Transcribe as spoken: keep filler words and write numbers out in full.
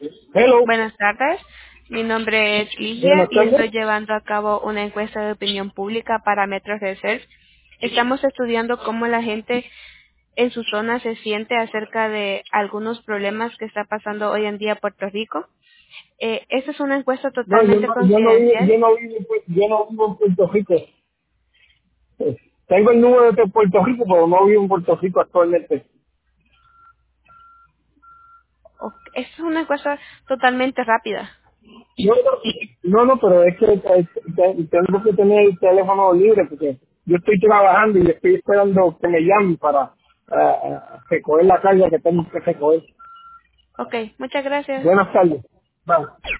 Hello. Buenas tardes, mi nombre es Ligia Buenas y tardes. estoy llevando a cabo una encuesta de opinión pública para Metro Research. Estamos estudiando cómo la gente en su zona se siente acerca de algunos problemas que está pasando hoy en día en Puerto Rico. Eh, esta es una encuesta No, yo totalmente no, yo no vivo, confidencial. yo no vivo, en Pu- yo no vivo en Puerto Rico. Eh, Tengo el número de Puerto Rico, pero no vivo en Puerto Rico actualmente. O- Esta es una encuesta totalmente rápida. No, no, no, pero es que eh, te- tengo que tener el teléfono libre porque yo estoy trabajando y estoy esperando que me llamen para eh, recoger la carga que tengo que recoger. Ok, muchas gracias. Buenas tardes. Vale.